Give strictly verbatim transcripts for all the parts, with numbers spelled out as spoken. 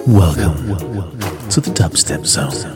Welcome to the Dubstep Zone.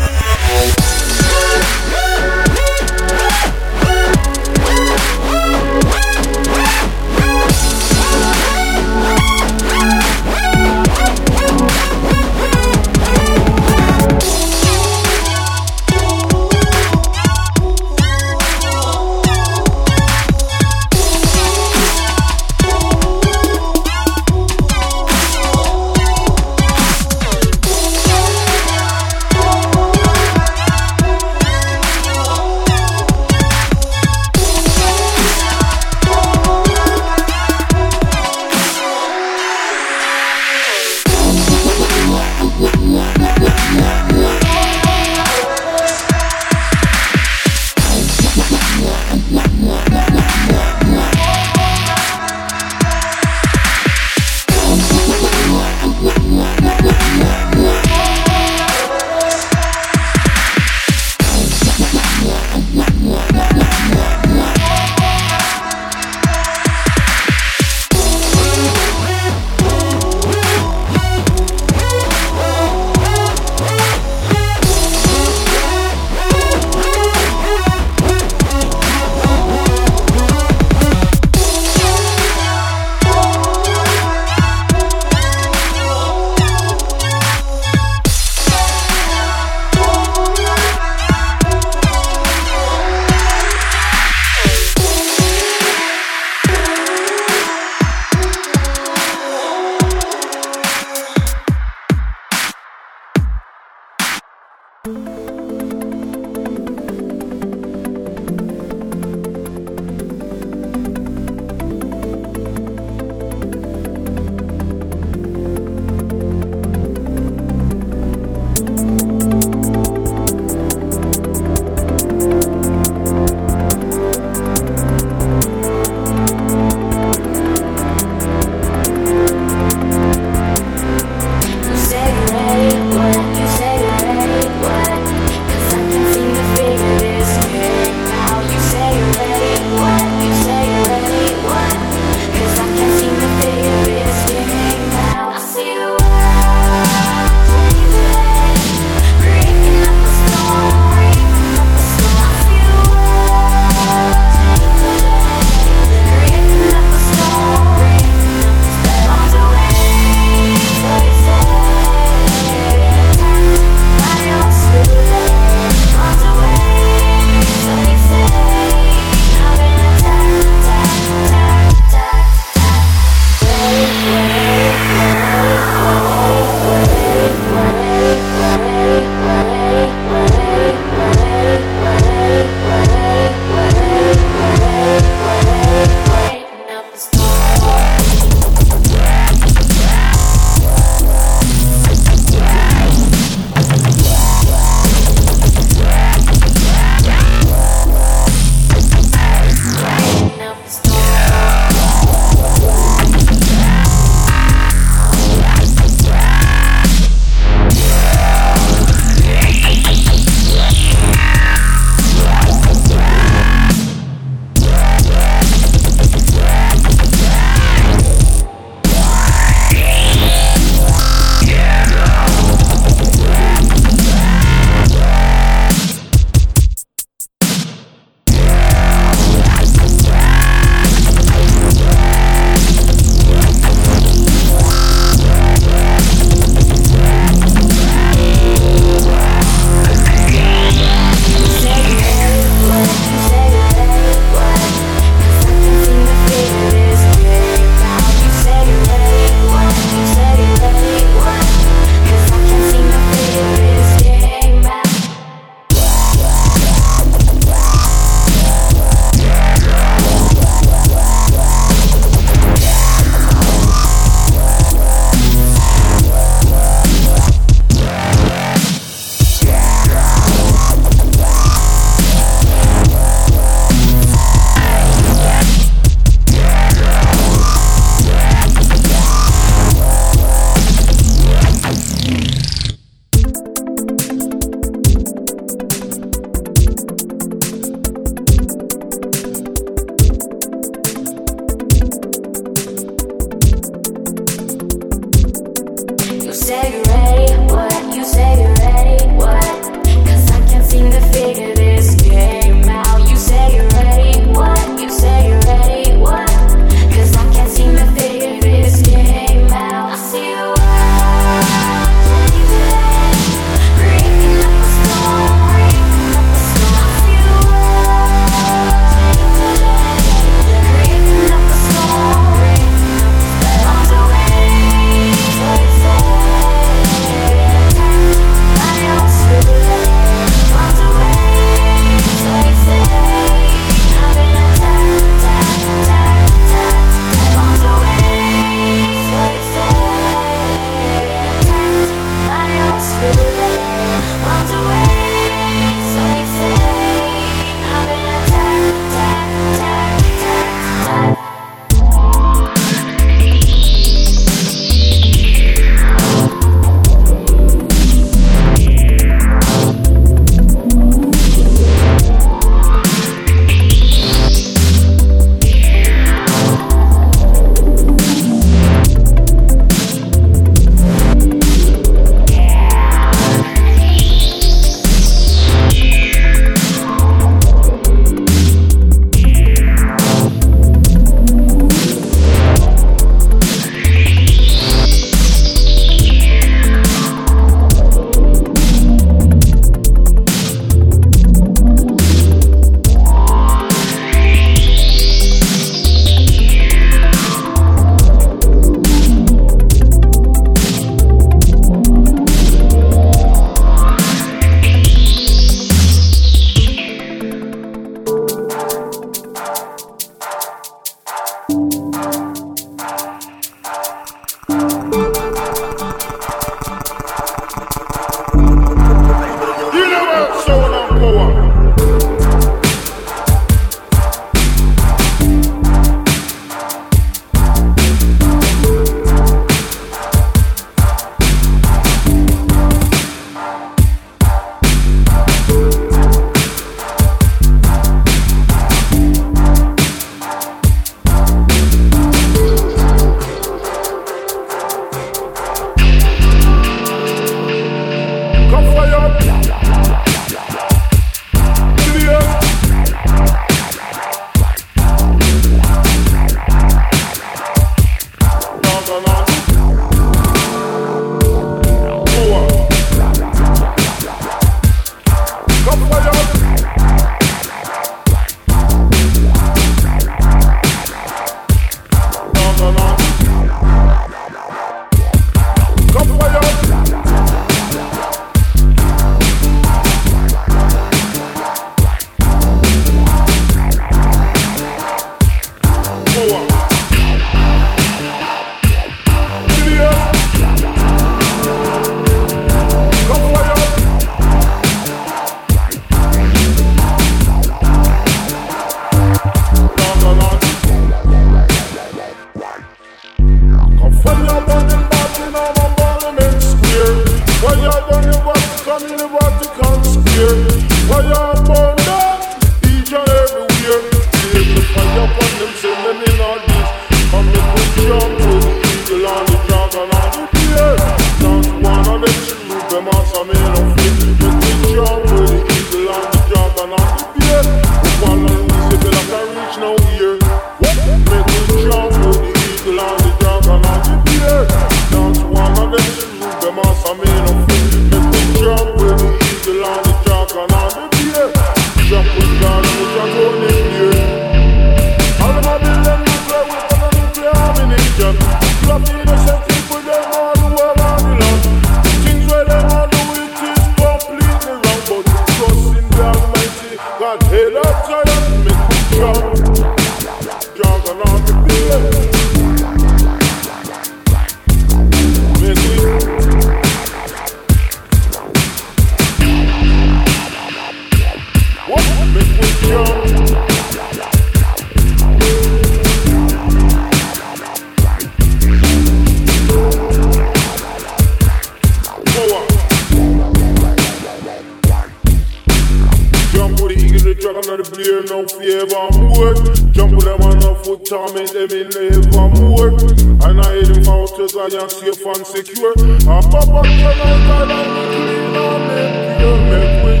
on the blade, no favor more. Jump with them on the foot, torment them in labor more. And I hit them out to Zion, safe and secure. I pop up the night, I like me clean, I make you make way.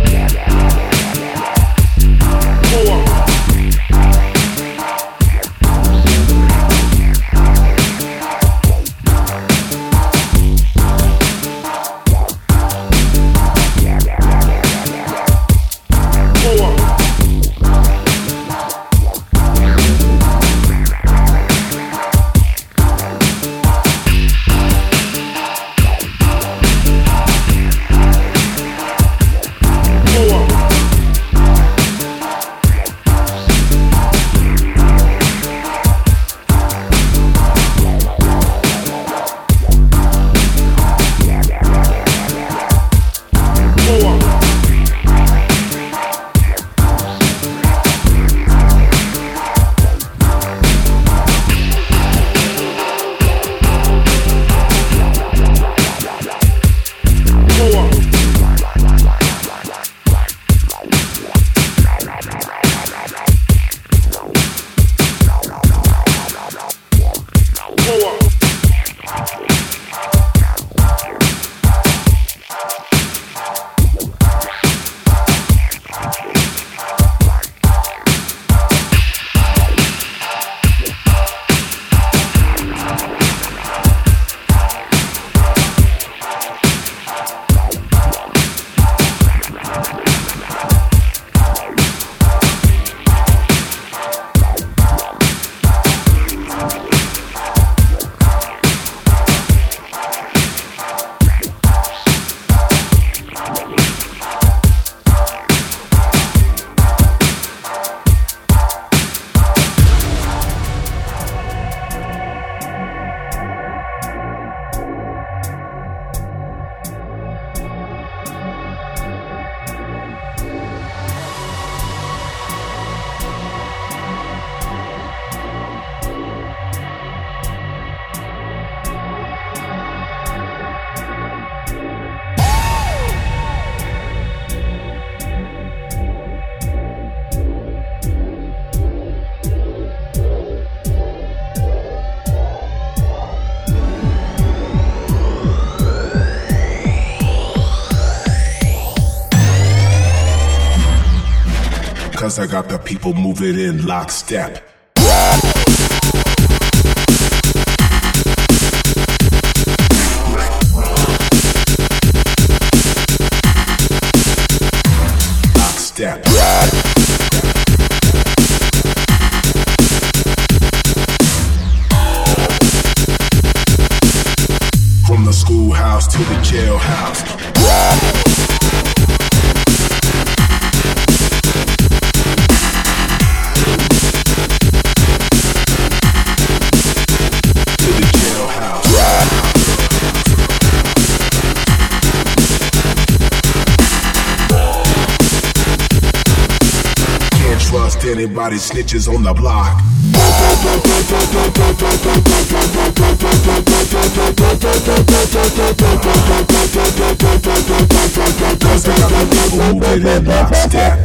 Power. Cause I got the people moving in lockstep. Lockstep. From the schoolhouse to the jailhouse. Trust anybody, snitches on the block. Cause I got the people moving in lockstep.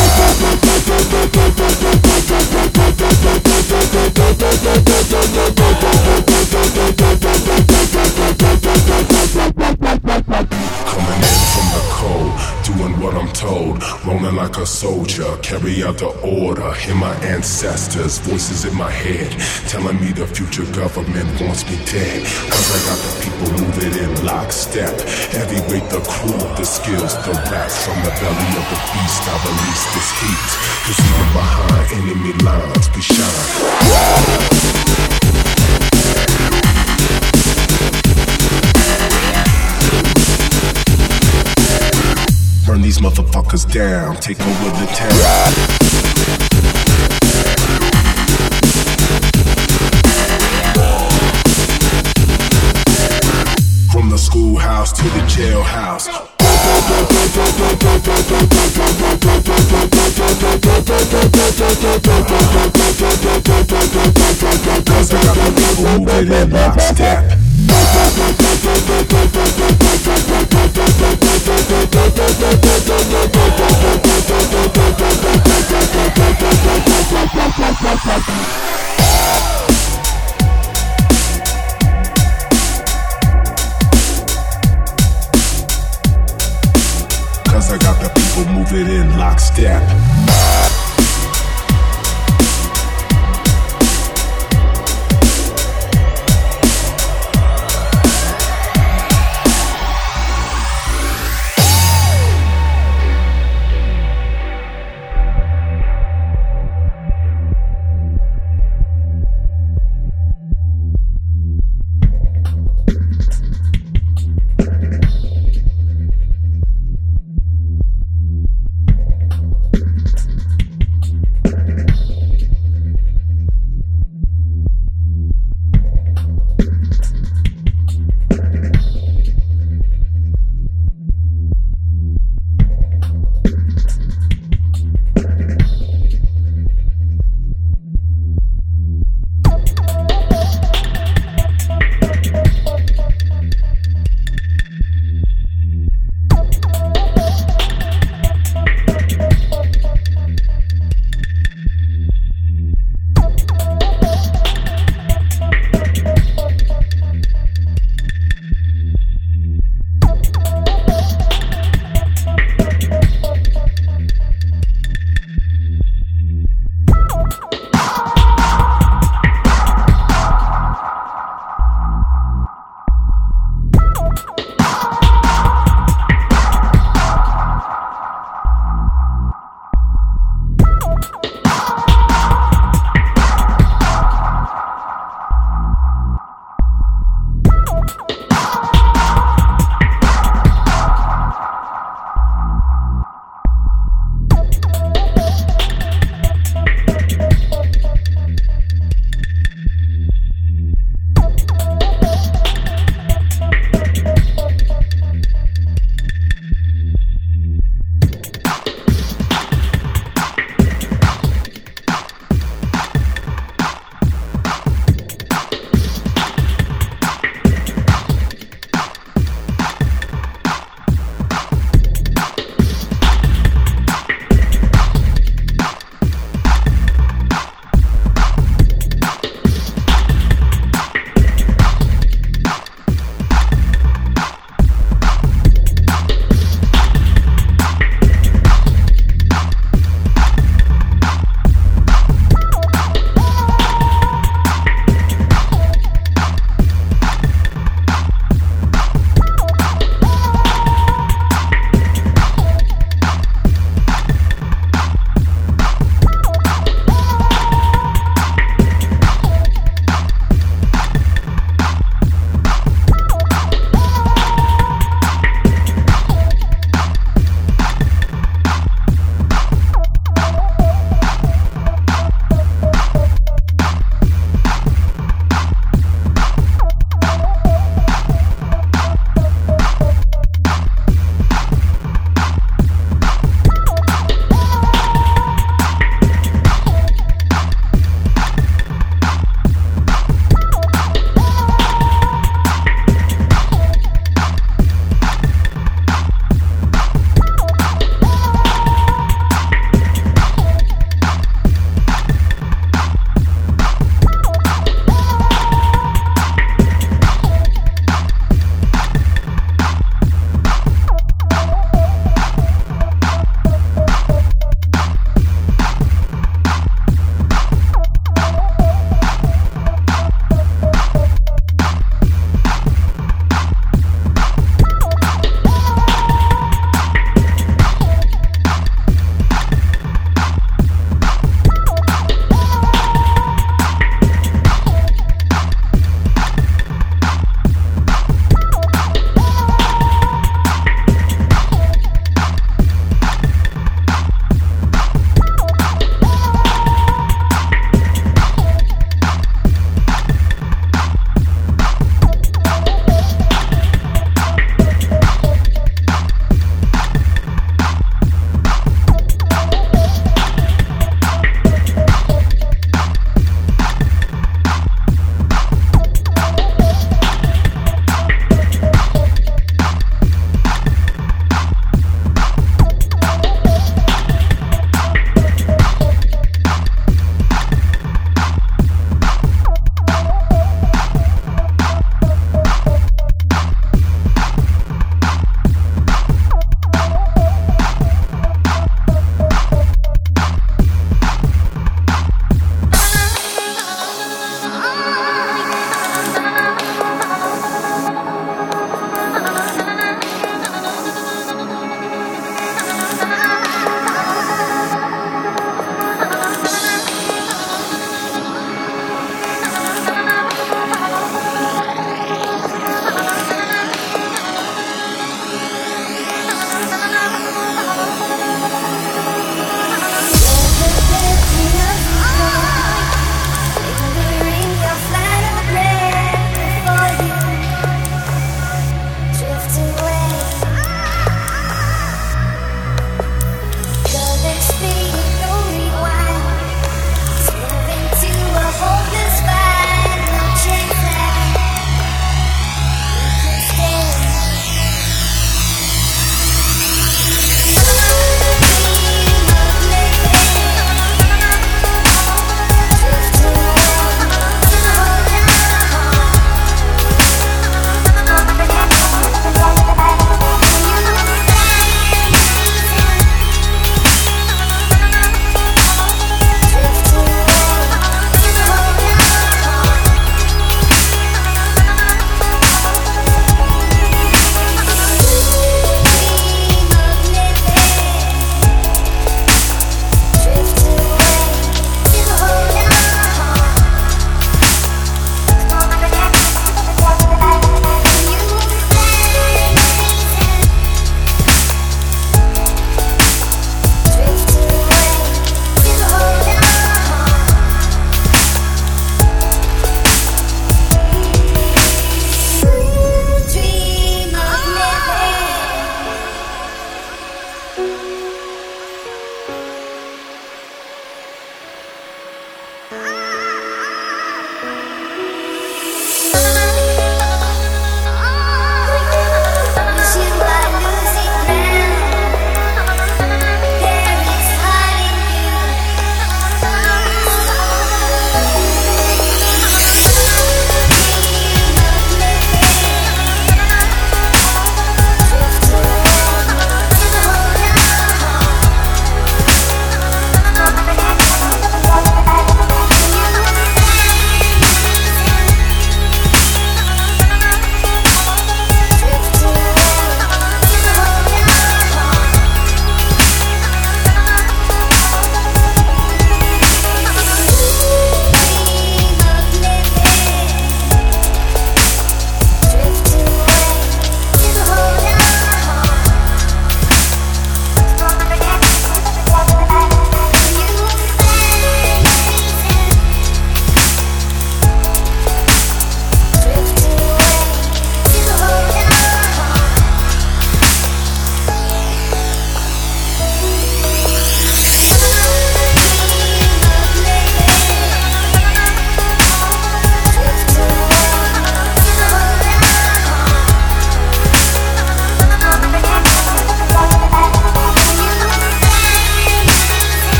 Coming in from the cold, doing what I'm told, rolling like a soldier, carry out the order. Hear my ancestors, voices in my head, telling me the future government wants me dead. Cause I got the people moving in lockstep. Heavyweight, the crew, the skills, the raps. From the belly of the beast, I release this heat. Cause even behind enemy lines, we shine. Burn these motherfuckers down, take over the town. From the schoolhouse to the jailhouse. Cause I got the people moving in lockstep. cause I got the people moving in lockstep.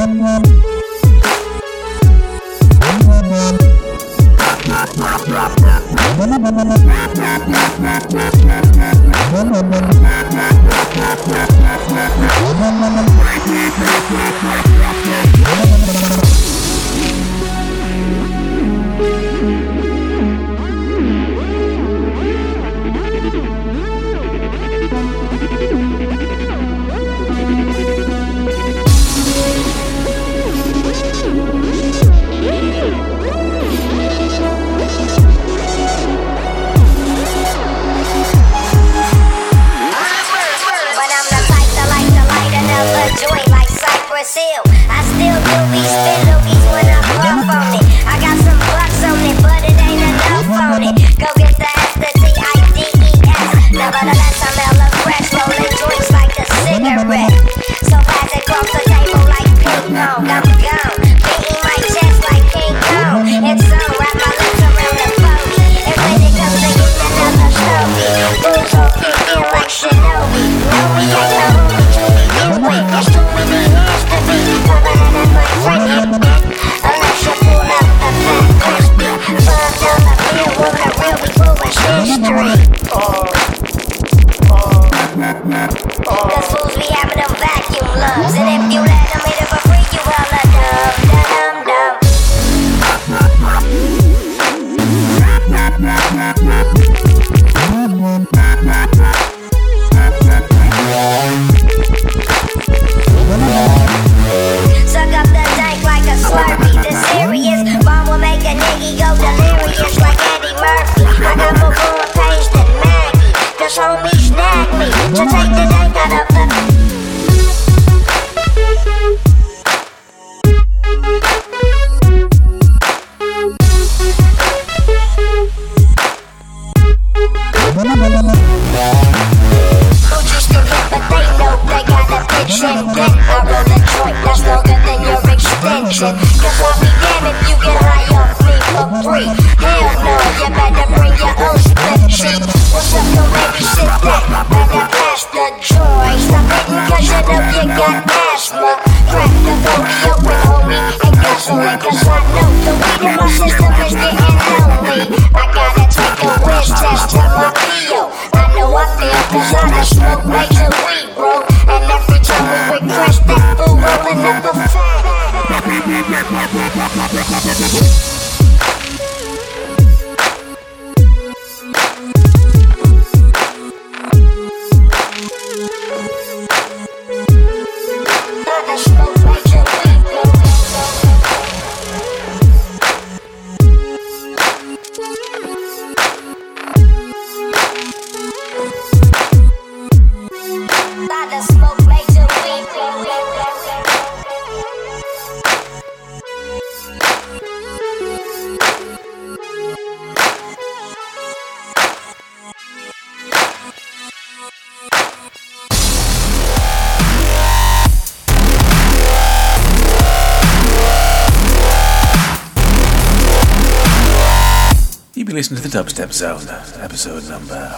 Listen to the Dubstep Zone, episode number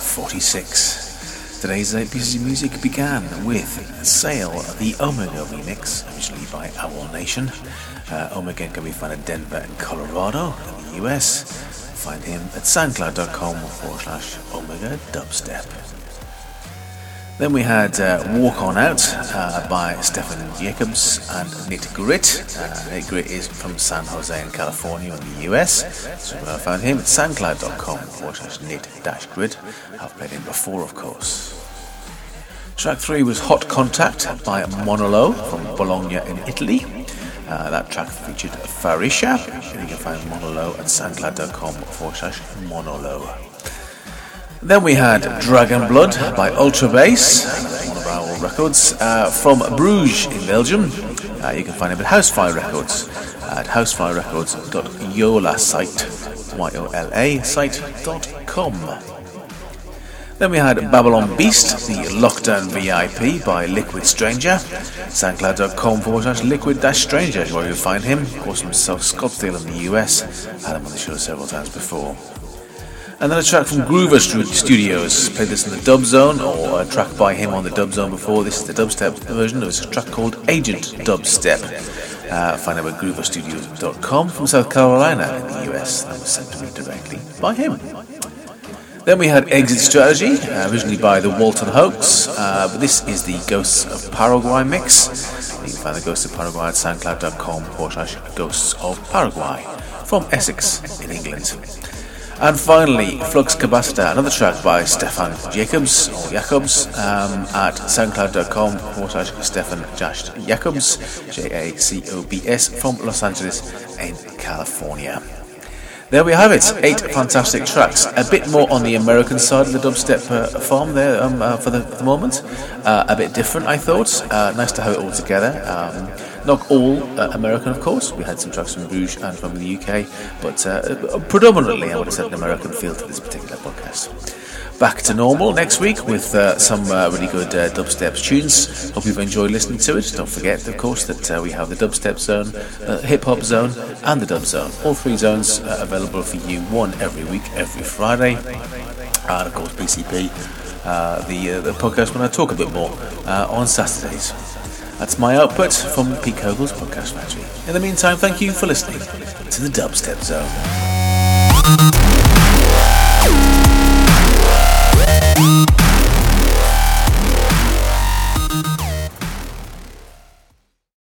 forty-six. Today's piece of music began with Sail, the Omega remix, originally by Owl Nation. Uh, Omega can be found in Denver and Colorado in the U S. Find him at soundcloud.com forward slash Omega Dubstep. Then we had uh, Walk On Out uh, by Stefan Jacobs and Nate Grit. Uh, Nate Grit is from San Jose in California in the U S. So I found him at soundcloud.com forward slash Nate-Grit. I've played him before, of course. Track three was Hot Contact by Monolo from Bologna in Italy. Uh, that track featured Farisha. You can find Monolo at soundcloud.com forward slash Monolo. Then we had Dragon Blood by Ultra Bass, one of our records, uh, from Bruges in Belgium. Uh, you can find him at Housefly Records at housefly records dot yola site, Y O L A site dot com. Then we had Babylon Beast, the Lockdown V I P by Liquid Stranger, soundcloud.com forward slash liquid dash stranger, where you'll find him, of course, from South Scottsdale in the U S. Had him on the show several times before. And then a track from Groover Studios. Played this in the Dub Zone, or a track by him on the Dub Zone before. This is the dubstep version. It was a track called Agent Dubstep. Uh, find out at groover studios dot com. From South Carolina in the U S. That was sent to me directly by him. Then we had Exit Strategy, uh, originally by the Walton Hoax, uh, but this is the Ghosts of Paraguay mix. You can find the Ghosts of Paraguay at soundcloud dot com forward slash Ghosts of Paraguay from Essex in England. And finally, Flux Capacitor, another track by Stefan Jacobs, or Jacobs, um, at soundcloud dot com forward slash Stefan Jacobs, J A C O B S, from Los Angeles in California. There we have it, eight fantastic tracks. A bit more on the American side of the dubstep uh, farm there um, uh, for, the, for the moment. Uh, a bit different, I thought. Uh, nice to have it all together. Um, not all uh, American, of course. We had some tracks from Bruges and from the U K, but uh, predominantly I would have said an American feel to this particular podcast. Back to normal next week with uh, some uh, really good uh, dubstep tunes. Hope you've enjoyed listening to it. Don't forget, of course, that uh, we have the dubstep zone, uh, hip hop zone, and the dub zone. All three zones uh, available for you, one every week, every Friday. And of course, P C P, uh, the uh, the podcast when I talk a bit more uh, on Saturdays. That's my output from Pete Kogel's Podcast Factory. In the meantime, thank you for listening to the Dubstep Zone. We'll be right back.